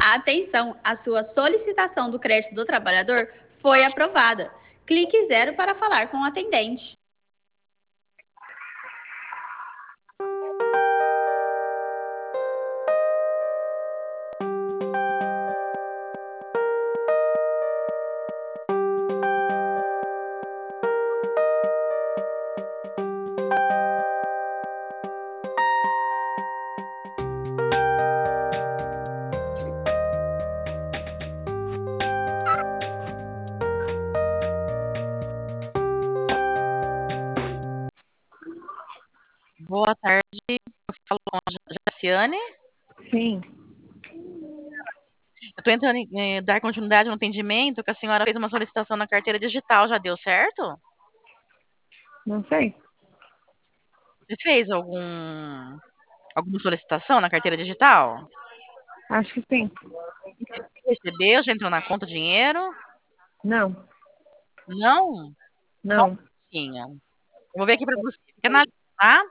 Atenção, a sua solicitação do crédito do trabalhador foi aprovada. Clique 0 para falar com o atendente. Boa tarde, eu falo com a Jaciane. Sim, Eu estou entrando em dar continuidade no atendimento que a senhora fez uma solicitação na carteira digital, já deu certo? não sei. Você fez alguma solicitação na carteira digital? Acho que sim. Recebeu? Já entrou na conta o dinheiro? Não, Não? Só um não. pouquinho. Eu vou ver aqui para você. Fica na linha, tá?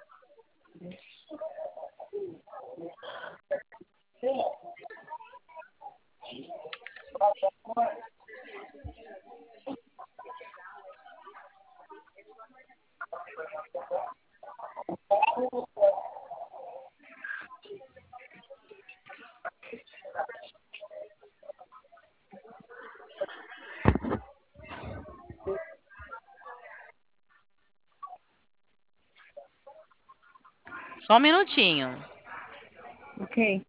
Só um minutinho. Ok.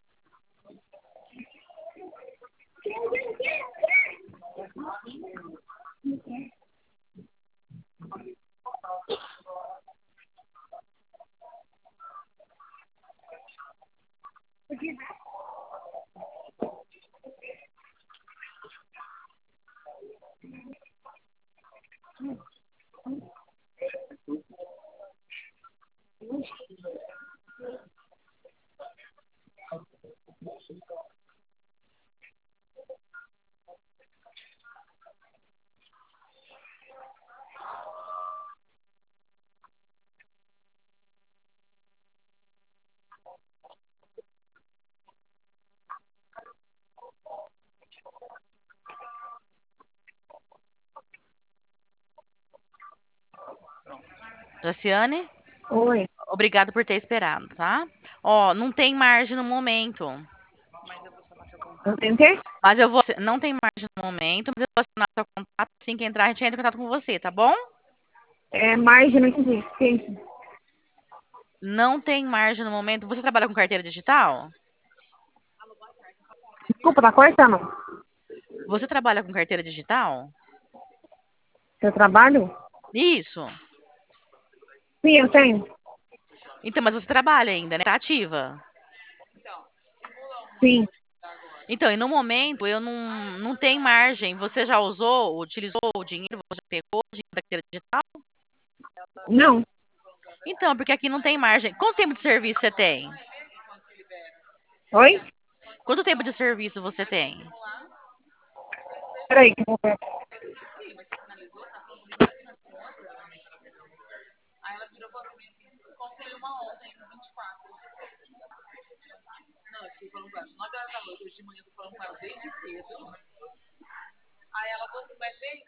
Jaciane, Oi. obrigado por ter esperado, tá? Ó, não tem margem no momento. Eu tentei? Mas eu vou. Não tem margem no momento, mas eu vou assinar seu contato. Assim que entrar, a gente entra em contato com você, tá bom? É margem, não entendi. Que é isso? Não tem margem no momento. Você trabalha com carteira digital? Desculpa, tá cortando. Você trabalha com carteira digital? Seu trabalho? Isso. Sim, eu tenho. Então, mas você trabalha ainda, né? Tá ativa. Sim. Então, e no momento eu não tem margem. Você já usou, utilizou o dinheiro, você pegou o dinheiro da carteira digital? Não. Então, porque aqui não tem margem. Quanto tempo de serviço você tem? Oi? Quanto tempo de serviço você tem? Peraí, que eu vou ver.